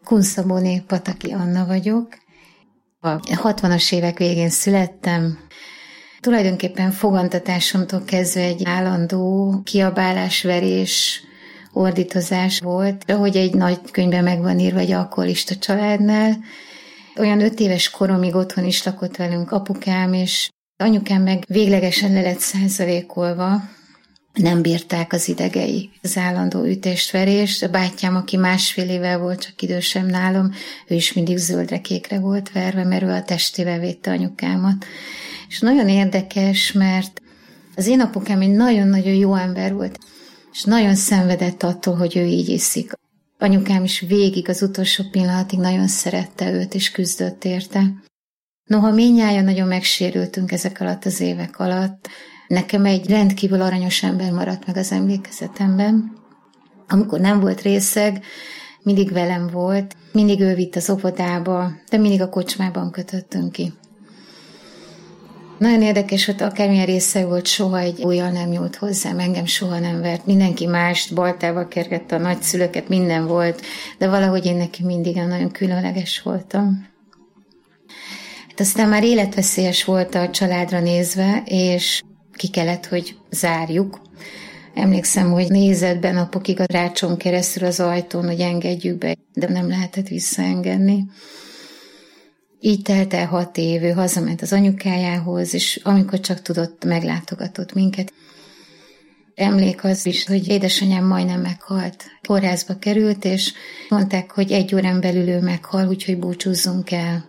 Kunszabóné Pataki Anna vagyok. A 60-as évek végén születtem. Tulajdonképpen fogantatásomtól kezdve egy állandó kiabálás, verés, ordítozás volt. Ahogy egy nagy könyvben meg van írva, egy alkoholista családnál. Olyan 5 éves koromig otthon is lakott velünk apukám, és anyukám meg véglegesen le lett százalékolva. Nem bírták az idegei az állandó ütést-verést. A bátyám, aki 1,5 éve volt, csak idősebb nálam, ő is mindig zöldre-kékre volt verve, mert ő a testével védte anyukámat. És nagyon érdekes, mert az én apukám egy nagyon-nagyon jó ember volt, és nagyon szenvedett attól, hogy ő így iszik. Anyukám is végig az utolsó pillanatig nagyon szerette őt, és küzdött érte. Noha mindnyájan nagyon megsérültünk ezek alatt az évek alatt, nekem egy rendkívül aranyos ember maradt meg az emlékezetemben. Amikor nem volt részeg, mindig velem volt, mindig ő vitt az óvodába, de mindig a kocsmában kötöttünk ki. Nagyon érdekes, hogy akármilyen részeg volt, soha egy ujjal nem nyúlt hozzám, engem soha nem vert. Mindenki mást, baltával kergette a nagyszülőket, minden volt, de valahogy én neki mindig nagyon különleges voltam. Hát aztán már életveszélyes volt a családra nézve, és ki kellett, hogy zárjuk. Emlékszem, hogy nézetben napokig a rácson keresztül az ajtón, hogy engedjük be, de nem lehetett visszaengedni. Így telt el 6 év, ő hazament az anyukájához, és amikor csak tudott, meglátogatott minket. Emlék az is, hogy édesanyám majdnem meghalt. Kórházba került, és mondták, hogy 1 órán belül ő meghal, úgyhogy búcsúzzunk el.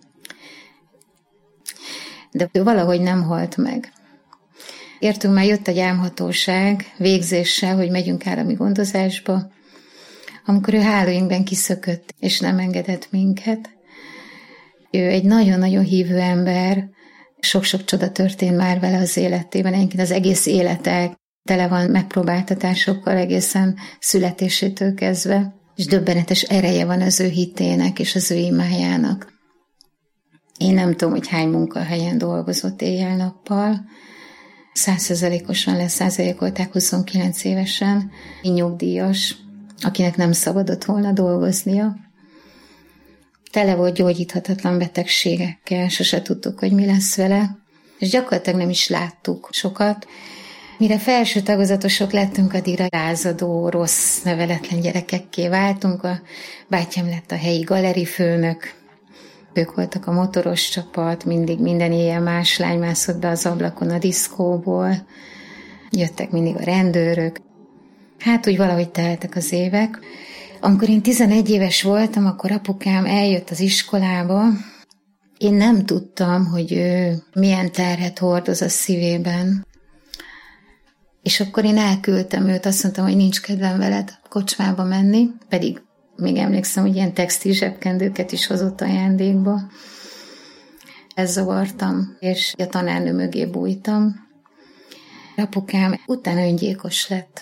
De ő valahogy nem halt meg. Értünk, már jött a gyámhatóság végzéssel, hogy megyünk állami gondozásba, amikor ő hálóinkben kiszökött, és nem engedett minket. Ő egy nagyon-nagyon hívő ember, sok-sok csoda történt már vele az életében, egyébként az egész élete tele van megpróbáltatásokkal egészen születésétől kezdve, és döbbenetes ereje van az ő hitének és az ő imájának. Én nem tudom, hogy hány munkahelyen dolgozott éjjel-nappal, 100%-osan leszázalékolták 29 évesen, nyugdíjas, akinek nem szabadott volna dolgoznia. Tele volt gyógyíthatatlan betegségekkel, sose tudtuk, hogy mi lesz vele, és gyakorlatilag nem is láttuk sokat. Mire felső tagozatosok lettünk, addigra lázadó, rossz, neveletlen gyerekekké váltunk. A bátyám lett a helyi galerifőnök, ők voltak a motoros csapat, mindig minden éjjel más lány mászott be az ablakon a diszkóból, jöttek mindig a rendőrök. Hát úgy valahogy teltek az évek. Amikor én 11 éves voltam, akkor apukám eljött az iskolába. Én nem tudtam, hogy ő milyen terhet hordoz a szívében. És akkor én elküldtem őt, azt mondtam, hogy nincs kedvem veled kocsmába menni, pedig még emlékszem, hogy ilyen textil zsebkendőket is hozott ajándékba. Ezt zavartam, és a tanárnő mögé bújtam. Apukám utána öngyilkos lett.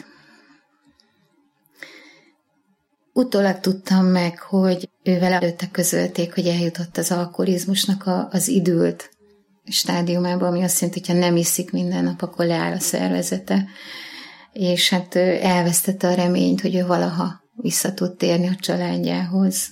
Utólag tudtam meg, hogy ővel előtte közölték, hogy eljutott az alkoholizmusnak az idült stádiumába, ami azt jelenti, hogy ha nem iszik minden nap, akkor leáll a szervezete. És hát elvesztette a reményt, hogy ő valaha vissza tud térni a családjához.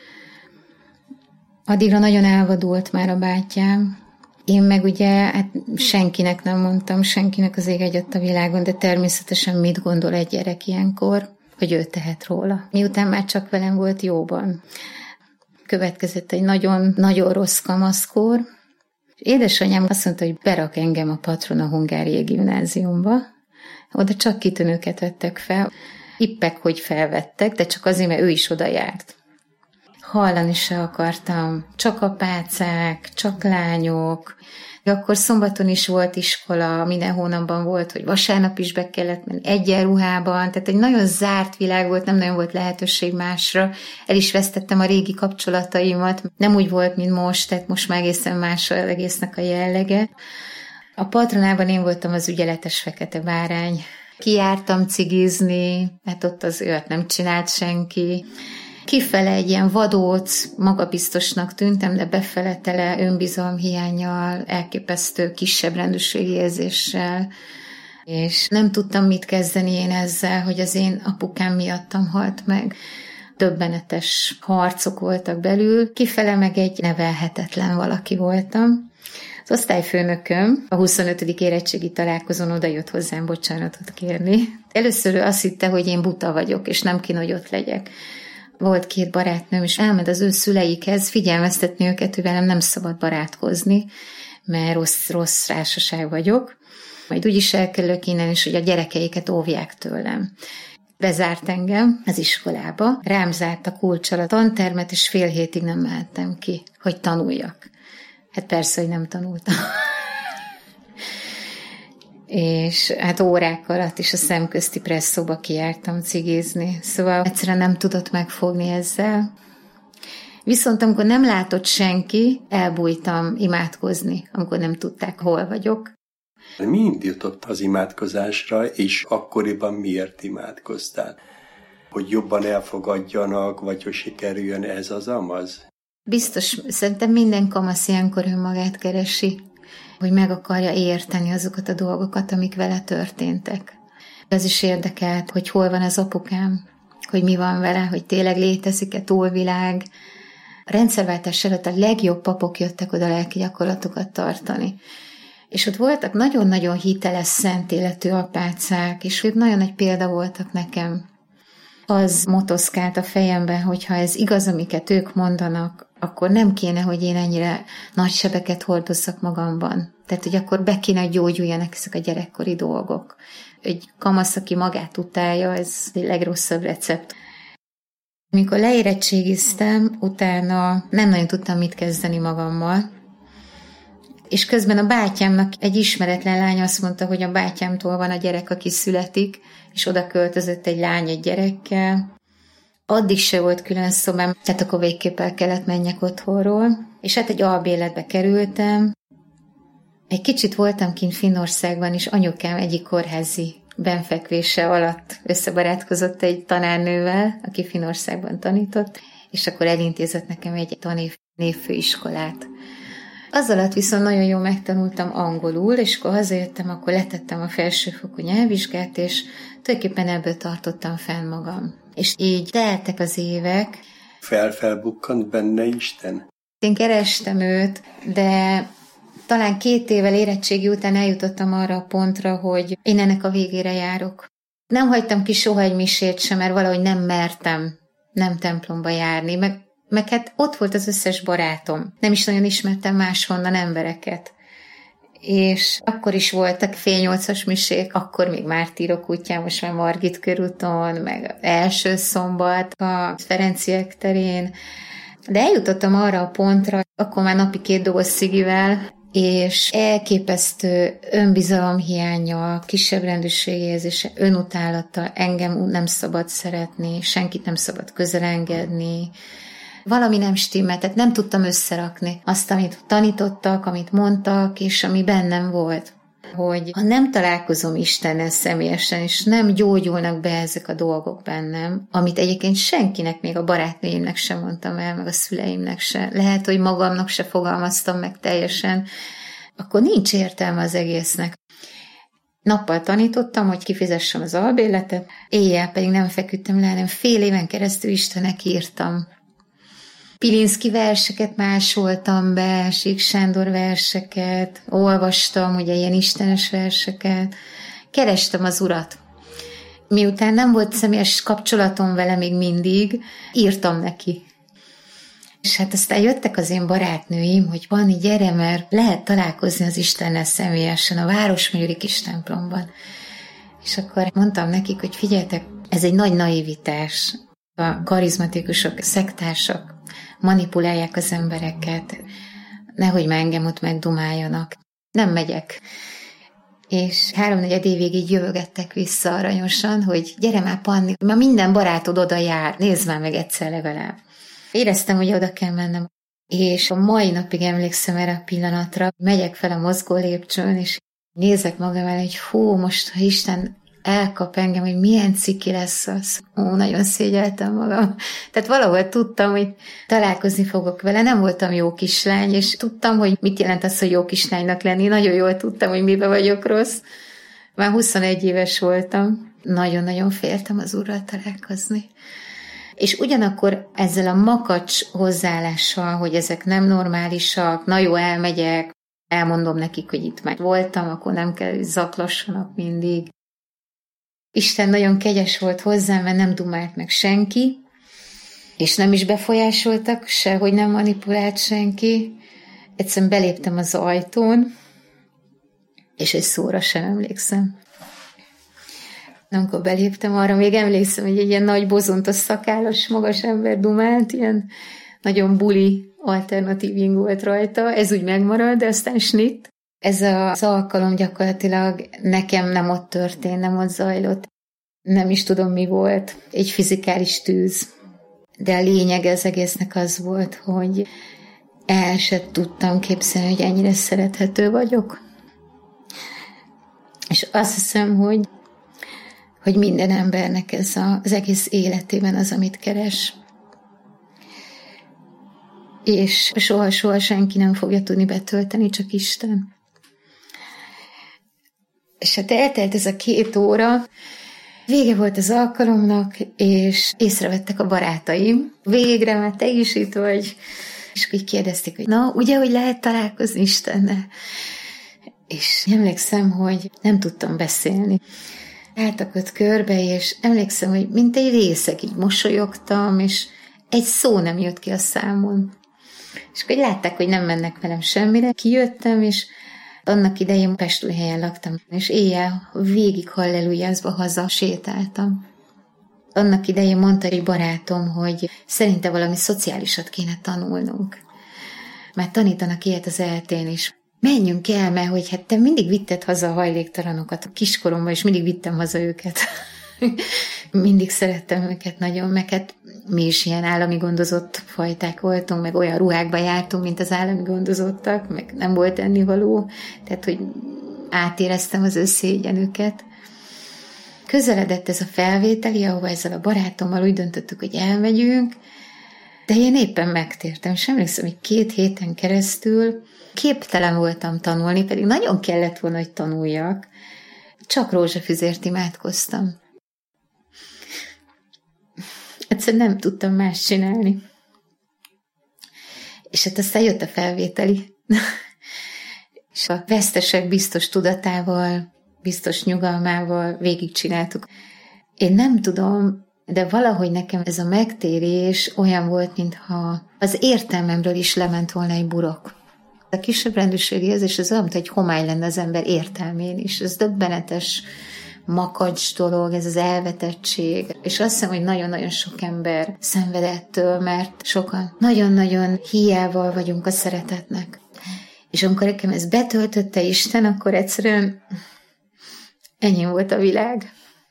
Addigra nagyon elvadult már a bátyám. Én meg ugye hát senkinek nem mondtam, senkinek az ég egyet a világon, de természetesen mit gondol egy gyerek ilyenkor, hogy ő tehet róla. Miután már csak velem volt jóban. Következett egy nagyon rossz kamaszkor. Édesanyám azt mondta, hogy berak engem a Patrona Hungáriai Gimnáziumba. Oda csak kitűnőket vettek fel. Hippek, hogy felvettek, de csak azért, mert ő is oda járt. Hallani se akartam. Csak apácák, csak lányok. Akkor szombaton is volt iskola, minden hónapban volt, hogy vasárnap is be kellett menni egyenruhában, tehát egy nagyon zárt világ volt, nem nagyon volt lehetőség másra. El is vesztettem a régi kapcsolataimat, nem úgy volt, mint most, tehát most már egészen más az egésznek a jellege. A Patronában én voltam az ügyeletes fekete bárány. Kijártam cigizni, mert ott az olyat nem csinált senki. Kifele egy ilyen vadóc, magabiztosnak tűntem, de befele tele önbizalomhiánnyal, elképesztő kisebb rendőrségi érzéssel, és nem tudtam mit kezdeni én ezzel, hogy az én apukám miattam halt meg. döbbenetes harcok voltak belül, kifele meg egy nevelhetetlen valaki voltam. Az osztályfőnököm a 25. érettségi találkozón odajött hozzám bocsánatot kérni. Először ő azt hitte, hogy én buta vagyok, és nem kéne, hogy ott legyek. Volt 2 barátnőm, és elment az ő szüleikhez figyelmeztetni őket, hogy velem nem szabad barátkozni, mert rossz társaság vagyok. Majd úgyis elkerülök innen, és hogy a gyerekeiket óvják tőlem. Bezárt engem az iskolába, rám zárt a kulccsal a tantermet, és fél hétig nem mehettem ki, hogy tanuljak. Hát persze, hogy nem tanultam. És hát órák alatt is a szemközti presszóba kijártam cigizni. Szóval egyszerűen nem tudott megfogni ezzel. Viszont amikor nem látott senki, elbújtam imádkozni, amikor nem tudták, hol vagyok. Mi indított az imádkozásra, és akkoriban miért imádkoztál? Hogy jobban elfogadjanak, vagy hogy sikerüljön ez az amaz? Biztos, szerintem minden kamasz ilyenkor önmagát keresi, hogy meg akarja érteni azokat a dolgokat, amik vele történtek. Ez is érdekelt, hogy hol van az apukám, hogy mi van vele, hogy tényleg létezik-e túlvilág. A rendszerváltás előtt a legjobb papok jöttek oda lelki gyakorlatokat tartani. És ott voltak nagyon-nagyon hiteles, szent életű apácák, és ők nagyon nagy példa voltak nekem. Az motoszkált a fejemben, hogyha ez igaz, amiket ők mondanak, akkor nem kéne, hogy én ennyire nagy sebeket hordozzak magamban. Tehát, hogy akkor be kéne, hogy gyógyuljanak ezek a gyerekkori dolgok. Egy kamasz, aki magát utálja, ez egy legrosszabb recept. Amikor leérettségiztem, utána nem nagyon tudtam mit kezdeni magammal, és közben a bátyámnak egy ismeretlen lány azt mondta, hogy a bátyámtól van a gyerek, aki születik, és oda költözött egy lány egy gyerekkel. Addig se volt külön szobám, tehát akkor végképp el kellett menjek otthonról, és hát egy albéletbe kerültem. Egy kicsit voltam kint Finnországban, és anyukám egyik kórházi benfekvése alatt összebarátkozott egy tanárnővel, aki Finnországban tanított, és akkor elintézett nekem egy névfőiskolát. Az alatt viszont nagyon jól megtanultam angolul, és akkor hazajöttem, akkor letettem a felsőfokú nyelvvizsgát, és tulajdonképpen ebből tartottam fenn magam. És így teltek az évek. Felbukkant benne Isten? Én kerestem őt, de talán 2 évvel érettségi után eljutottam arra a pontra, hogy én ennek a végére járok. Nem hagytam ki soha egy misét sem, mert valahogy nem mertem nem templomba járni, meg hát ott volt az összes barátom. Nem is nagyon ismertem máshonnan embereket. És akkor is voltak fél 8-as misék, akkor még Mártírok útján, most már Margit körúton, meg első szombat a Ferenciek terén. De eljutottam arra a pontra, akkor már napi 2 doboz cigivel, és elképesztő önbizalomhiánnyal, kisebbrendűségérzése, önutálattal, engem nem szabad szeretni, senkit nem szabad közel engedni. Valami nem stimmelt, tehát nem tudtam összerakni azt, amit tanítottak, amit mondtak, és ami bennem volt. Hogy ha nem találkozom Istennel személyesen, és nem gyógyulnak be ezek a dolgok bennem, amit egyébként senkinek, még a barátnőimnek sem mondtam el, meg a szüleimnek se, lehet, hogy magamnak se fogalmaztam meg teljesen, akkor nincs értelme az egésznek. Nappal tanítottam, hogy kifizessem az albérletet, éjjel pedig nem feküdtem le, hanem fél éven keresztül Istennek írtam. Pilinszky verseket másoltam be, Sík Sándor verseket, olvastam, ugye ilyen istenes verseket, kerestem az Urat. Miután nem volt személyes kapcsolatom vele még mindig, írtam neki. És hát aztán jöttek az én barátnőim, hogy Panni, gyere, mert lehet találkozni az Istennel személyesen a Városmegyeri kis templomban. És akkor mondtam nekik, hogy figyeljetek, ez egy nagy naivitás. A karizmatikusok, szektársak manipulálják az embereket, nehogy már engem ott megdumáljanak. Nem megyek. És 3-4 évig így jövögettek vissza aranyosan, hogy gyere már, Panni, ma minden barátod oda jár, nézd már meg egyszer legalább. Éreztem, hogy oda kell mennem. És a mai napig emlékszem erre a pillanatra, megyek fel a mozgó lépcsőn, és nézek magam el, hogy hú, most ha Isten elkap engem, hogy milyen ciki lesz az. Nagyon szégyeltem magam. Tehát valahol tudtam, hogy találkozni fogok vele. Nem voltam jó kislány, és tudtam, hogy mit jelent az, hogy jó kislánynak lenni. Nagyon jól tudtam, hogy mibe vagyok rossz. Már 21 éves voltam. Nagyon-nagyon féltem az Úrral találkozni. És ugyanakkor ezzel a makacs hozzáállással, hogy ezek nem normálisak, na jó, elmegyek, elmondom nekik, hogy itt már voltam, akkor nem kell, hogy zaklassanak mindig. Isten nagyon kegyes volt hozzám, mert nem dumált meg senki, és nem is befolyásoltak, sehogy nem manipulált senki. Egyszerűen beléptem az ajtón, és egy szóra sem emlékszem. Amikor beléptem, arra még emlékszem, hogy egy ilyen nagy bozontos szakállas magas ember dumált, ilyen nagyon buli alternatív ing volt rajta, ez úgy megmarad, de aztán snitt. Ez az alkalom gyakorlatilag nekem nem ott történt, nem ott zajlott. Nem is tudom, mi volt. Egy fizikális tűz. De a lényeg az egésznek az volt, hogy el se tudtam képzelni, hogy ennyire szerethető vagyok. És azt hiszem, hogy minden embernek ez az egész életében az, amit keres. És soha senki nem fogja tudni betölteni, csak Isten. És hát eltelt ez a 2 óra, vége volt az alkalomnak, és észrevettek a barátaim. Végre, már te is itt vagy. És így kérdezték, hogy na, ugye, hogy lehet találkozni Istennel? És emlékszem, hogy nem tudtam beszélni. Álltak ott körbe, és emlékszem, hogy mint egy részeg, így mosolyogtam, és egy szó nem jött ki a számon. És akkor látták, hogy nem mennek velem semmire. Kijöttem, és annak idején Pestújhelyen laktam, és éjjel végig hallelujázva haza sétáltam. Annak idején mondta egy barátom, hogy szerinte valami szociálisat kéne tanulnunk. Már tanítanak ilyet az ELTE-n is. Menjünk el, mert hogy hát te mindig vitted haza a hajléktalanokat a kiskoromban, és mindig vittem haza őket. Mindig szerettem őket nagyon, meg hát mi is ilyen állami gondozott fajták voltunk, meg olyan ruhákba jártunk, mint az állami gondozottak, meg nem volt ennivaló, tehát hogy átéreztem az összégyenüket. Közeledett ez a felvételi, ahova ezzel a barátommal úgy döntöttük, hogy elmegyünk, de én éppen megtértem, és emlékszem, hogy 2 héten keresztül képtelen voltam tanulni, pedig nagyon kellett volna, hogy tanuljak. Csak rózsafüzért imádkoztam. Egyszerűen nem tudtam más csinálni. És hát aztán jött a felvételi. És a vesztesek biztos tudatával, biztos nyugalmával végigcsináltuk. Én nem tudom, de valahogy nekem ez a megtérés olyan volt, mintha az értelmemről is lement volna egy burok. A kisebb rendőrségi érzés az olyan, mint egy homály lenne az ember értelmén is. Ez döbbenetes makacs dolog, ez az elvetettség. És azt hiszem, hogy nagyon-nagyon sok ember szenvedettől, mert sokan nagyon-nagyon hiával vagyunk a szeretetnek. És amikor nekem ez betöltötte Isten, akkor egyszerűen ennyi volt a világ.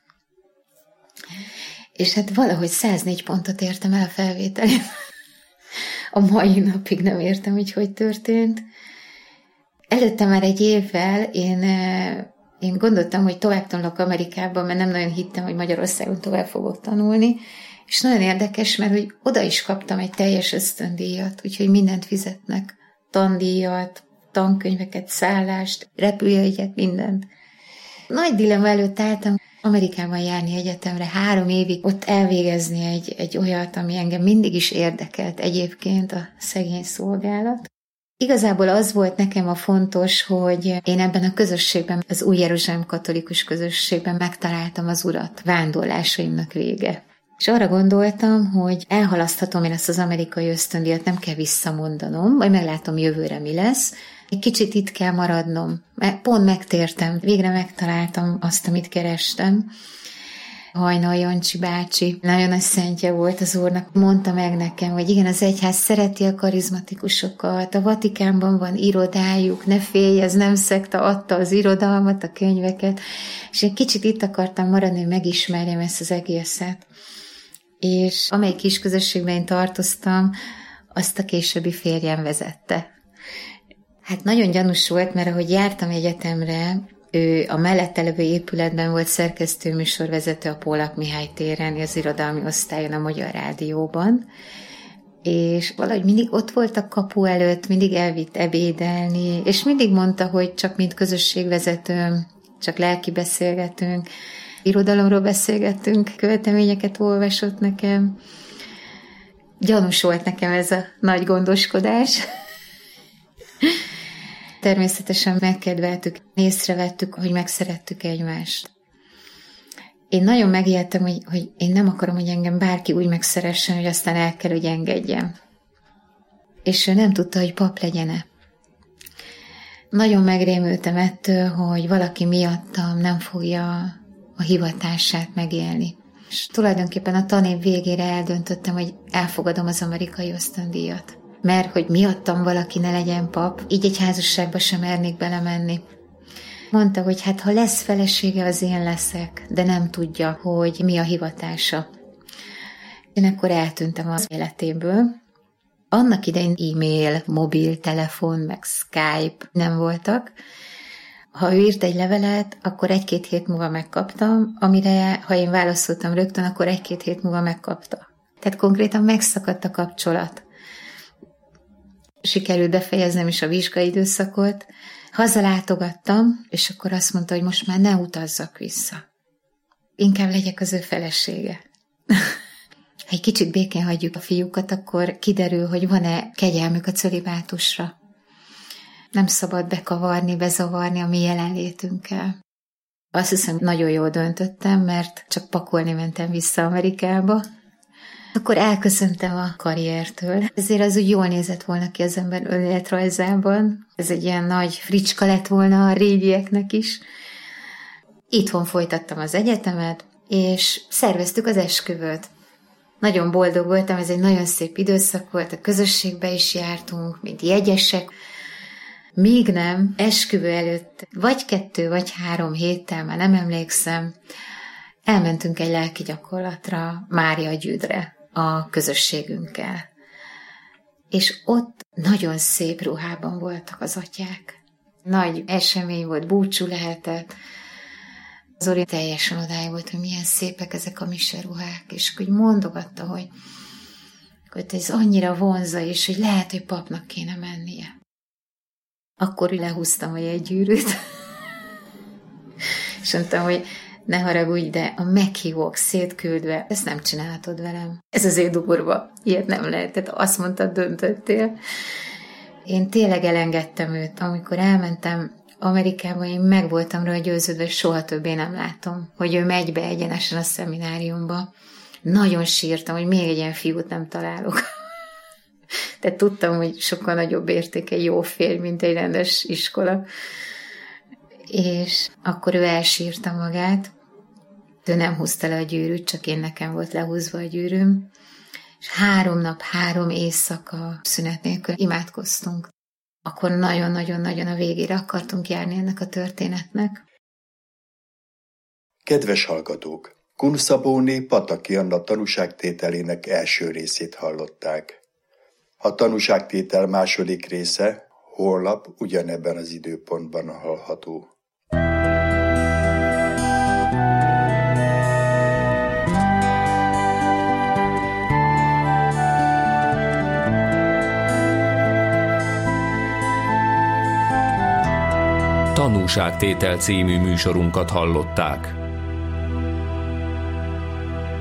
És hát valahogy 104 pontot értem el a felvételén. A mai napig nem értem, hogy történt. Előtte már egy évvel én gondoltam, hogy tovább tanulok Amerikában, mert nem nagyon hittem, hogy Magyarországon tovább fogok tanulni, és nagyon érdekes, mert hogy oda is kaptam egy teljes ösztöndíjat, úgyhogy mindent fizetnek, tandíjat, tankönyveket, szállást, repülőjegyet, mindent. Nagy dilemma előtt álltam Amerikában járni egyetemre, 3 évig ott elvégezni egy olyat, ami engem mindig is érdekelt egyébként, a szegény szolgálat. Igazából az volt nekem a fontos, hogy én ebben a közösségben, az Új Jeruzsálem katolikus közösségben megtaláltam az Urat, vándorlásaimnak vége. És arra gondoltam, hogy elhalaszthatom én ezt az amerikai ösztöndíjat, nem kell visszamondanom, majd meglátom jövőre mi lesz. Egy kicsit itt kell maradnom, mert pont megtértem, végre megtaláltam azt, amit kerestem. Hajnal Jancsi bácsi, nagyon nagy szentje volt az Úrnak, mondta meg nekem, hogy igen, az egyház szereti a karizmatikusokat, a Vatikánban van irodájuk, ne félj, ez nem szekta, adta az irodalmat, a könyveket, és egy kicsit itt akartam maradni, hogy megismerjem ezt az egészet. És amelyik kis közösségben én tartoztam, azt a későbbi férjem vezette. Hát nagyon gyanús volt, mert ahogy jártam egyetemre, ő a mellette levő épületben volt szerkesztőműsorvezető a Pólak Mihály téren, az irodalmi osztályon a Magyar Rádióban, és valahogy mindig ott volt a kapu előtt, mindig elvitt ebédelni, és mindig mondta, hogy csak mint közösségvezetőm, csak lelki beszélgetünk, irodalomról beszélgettünk, költeményeket olvasott nekem, Gyanús volt nekem ez a nagy gondoskodás. Természetesen megkedveltük, észrevettük, hogy megszerettük egymást. Én nagyon megijedtem, hogy én nem akarom, hogy engem bárki úgy megszeressen, hogy aztán el kell, hogy engedjem. És ő nem tudta, hogy pap legyen-e. Nagyon megrémültem ettől, hogy valaki miattam nem fogja a hivatását megélni. És tulajdonképpen a tanév végére eldöntöttem, hogy elfogadom az amerikai ösztöndíjat. Mert hogy miattam valaki ne legyen pap, így egy házasságba sem mernék belemenni. Mondta, hogy hát ha lesz felesége, az én leszek, de nem tudja, hogy mi a hivatása. Én akkor eltűntem az életéből. Annak idején e-mail, mobiltelefon, meg Skype nem voltak. Ha ő írt egy levelet, akkor 1-2 hét múlva megkaptam, amire, ha én válaszoltam rögtön, akkor 1-2 hét múlva megkapta. Tehát konkrétan megszakadt a kapcsolat. Sikerült befejeznem is a vizsgaidőszakot. Hazalátogattam, és akkor azt mondta, hogy most már ne utazzak vissza. Inkább legyek az ő felesége. Ha egy kicsit békén hagyjuk a fiúkat, akkor kiderül, hogy van-e kegyelmük a cölibátusra. Nem szabad bekavarni, bezavarni a mi jelenlétünkkel. Azt hiszem, nagyon jól döntöttem, mert csak pakolni mentem vissza Amerikába. Akkor elköszöntem a karriertől. Ezért az úgy jól nézett volna ki az ember önéletrajzában. Ez egy ilyen nagy fricska lett volna a régieknek is. Itthon folytattam az egyetemet, és szerveztük az esküvőt. Nagyon boldog voltam, ez egy nagyon szép időszak volt, a közösségbe is jártunk, mint jegyesek. Még nem, esküvő előtt vagy 2 vagy 3 héttel, már nem emlékszem, elmentünk egy lelki gyakorlatra, Mária Gyüdre, a közösségünkkel. És ott nagyon szép ruhában voltak az atyák. Nagy esemény volt, búcsú lehetett. Zoli teljesen odáig volt, hogy milyen szépek ezek a miseruhák, és úgy mondogatta, hogy ez annyira vonza, és hogy lehet, hogy papnak kéne mennie. Akkor lehúztam a jegygyűrűt, és mondtam, hogy ne haragudj, de a meghívók szétküldve, ezt nem csinálhatod velem. Ez azért durva, ilyet nem lehet, tehát azt mondtad, döntöttél. Én tényleg elengedtem őt, amikor elmentem Amerikában, én meg voltam róla győződve, hogy soha többé nem látom, hogy ő megy be egyenesen a szemináriumba. Nagyon sírtam, hogy még egy ilyen fiút nem találok. Tehát tudtam, hogy sokkal nagyobb érték egy jó férj, mint egy rendes iskola. És akkor ő elsírta magát. Ő nem húzta le a gyűrűt, csak én nekem volt lehúzva a gyűrűm. És 3 nap, 3 éjszaka szünet nélkül imádkoztunk. Akkor nagyon-nagyon-nagyon a végére akartunk járni ennek a történetnek. Kedves hallgatók! Kun Szabóné Pataki Anna tanúságtételének első részét hallották. A tanúságtétel második része holnap ugyanebben az időpontban hallható. Tanúságtétel című műsorunkat hallották.